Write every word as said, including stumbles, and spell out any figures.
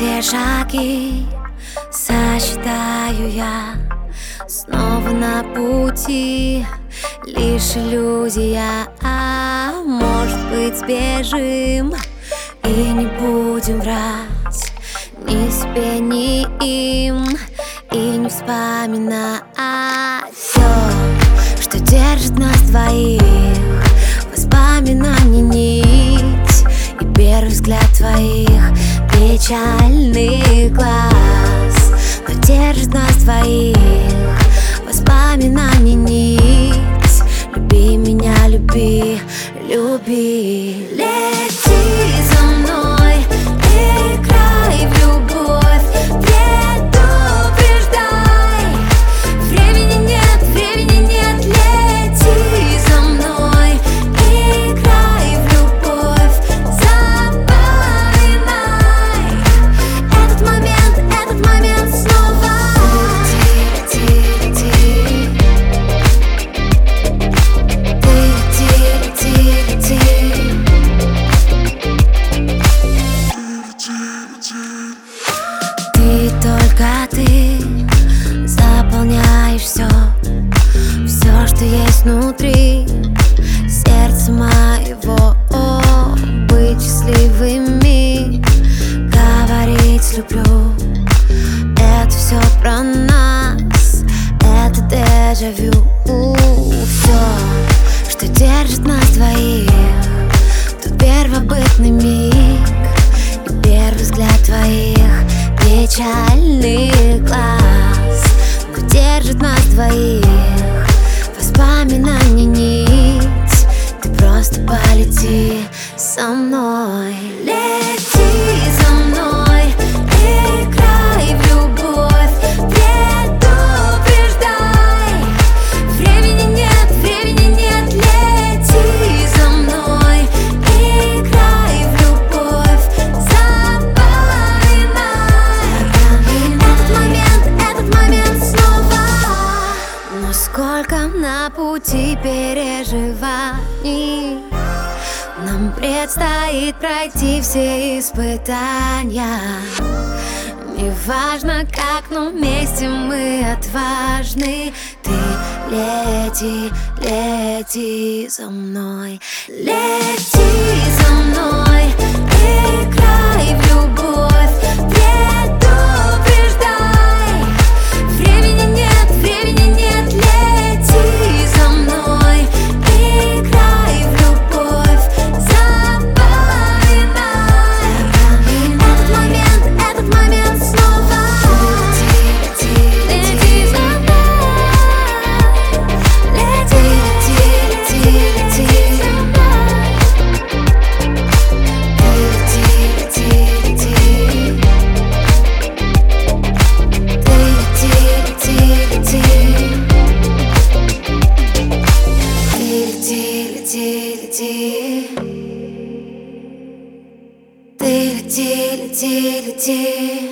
все шаги сосчитаю я, снова на пути лишь иллюзия. А может быть, сбежим и не будем врать ни себе, ни им, и не вспоминать все, что держит нас двоих. Воспоминаний нить и первый взгляд твоих печальных глаз, но держит нас двоих. Воспоминаний нить, люби меня, люби, люби. Лети за мной, играй в любовь, предупреждай. Времени нет, времени нет, лети за мной, играй в любовь, запоминай этот момент, этот момент снова. Лети, лети, лети, лети, лети. Ты, только ты заполняешь все, все, что есть внутри сердца моего. О, быть счастливыми, говорить люблю, это все про нас, это дежавю. Все, что держит нас двоих, тот первобытный миг и первый взгляд твоих печальных глаз, но держит нас двоих. Воспоминаний нить, ты просто полети со мной. Лети за мной, играй в любовь, предупреждай. Времени нет, времени нет, лети за мной, играй в любовь, запоминай этот момент, этот момент снова. Но сколько на пути переживаний нам предстоит пройти все испытания. Неважно как, но вместе мы отважны. Ты лети, лети за мной, лети за мной, играй в любовь, предупреждай. Времени нет, времени нет, лети за мной, играй в любовь, запоминай этот момент, этот момент снова. Лети, лети за мной, лети, лети, лети, лети за мной. Лети, лети, лети. Ты лети, лети, лети.